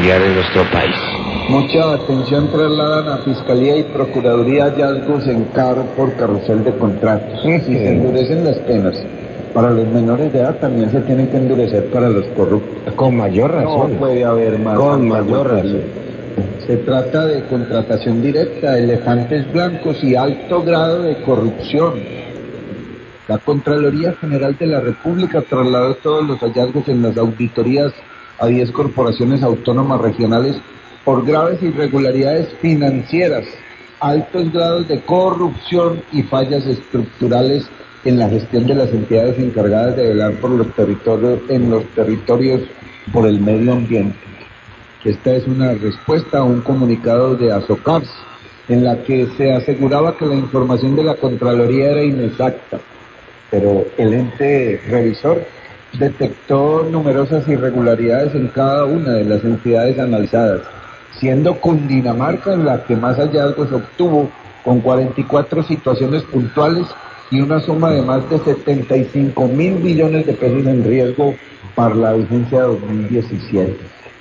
familiar en nuestro país. Mucha atención trasladan a Fiscalía y Procuraduría hallazgos en CAR por carrusel de contratos. Si se endurecen las penas para los menores de edad, también se tienen que endurecer para los corruptos. Con mayor razón. No puede haber más. Con mayor razón. Se trata de contratación directa, elefantes blancos y alto grado de corrupción. La Contraloría General de la República trasladó todos los hallazgos en las auditorías a 10 corporaciones autónomas regionales por graves irregularidades financieras, altos grados de corrupción y fallas estructurales en la gestión de las entidades encargadas de velar por los territorios por el medio ambiente. Esta es una respuesta a un comunicado de Asocars en la que se aseguraba que la información de la Contraloría era inexacta, pero el ente revisor detectó numerosas irregularidades en cada una de las entidades analizadas, siendo Cundinamarca la que más hallazgos obtuvo, con 44 situaciones puntuales y una suma de más de 75.000 millones de pesos en riesgo para la vigencia de 2017.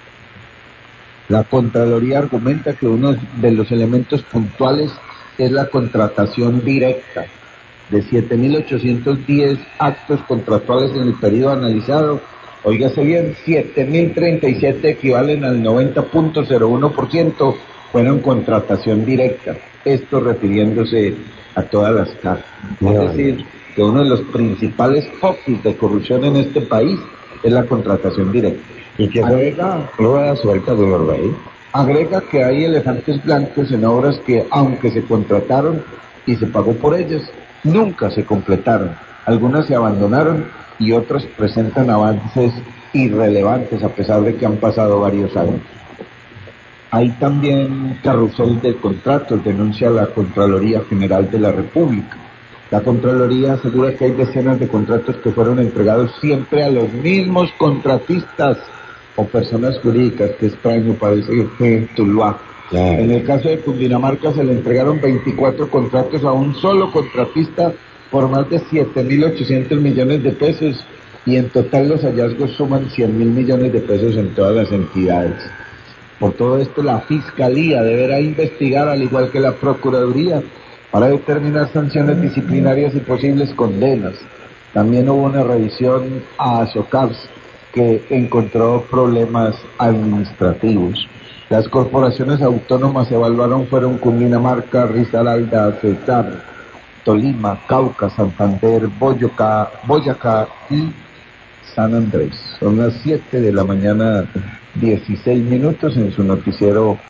La Contraloría argumenta que uno de los elementos puntuales es la contratación directa. De 7.810 actos contractuales en el periodo analizado, óigase bien, 7.037 equivalen al 90.01%, fueron contratación directa. Esto refiriéndose a todas las CAR. Es decir, que uno de los principales focos de corrupción en este país es la contratación directa. ¿Y qué agrega? Rueda suelta, don Orbey. Agrega que hay elefantes blancos en obras que, aunque se contrataron y se pagó por ellas, nunca se completaron. Algunas se abandonaron y otras presentan avances irrelevantes a pesar de que han pasado varios años. Hay también carrusel de contratos, denuncia la Contraloría General de la República. La Contraloría asegura que hay decenas de contratos que fueron entregados siempre a los mismos contratistas o personas jurídicas, que extraño, parece que Tuluá. En el caso de Cundinamarca se le entregaron 24 contratos a un solo contratista por más de 7.800 millones de pesos y en total los hallazgos suman 100.000 millones de pesos en todas las entidades. Por todo esto, la Fiscalía deberá investigar, al igual que la Procuraduría, para determinar sanciones disciplinarias y posibles condenas. También hubo una revisión a Asocars, que encontró problemas administrativos. Las corporaciones autónomas evaluaron fueron Cundinamarca, Risaralda, Cesar, Tolima, Cauca, Santander, Boyacá y San Andrés. Son las 7 de la mañana, 16 minutos en su noticiero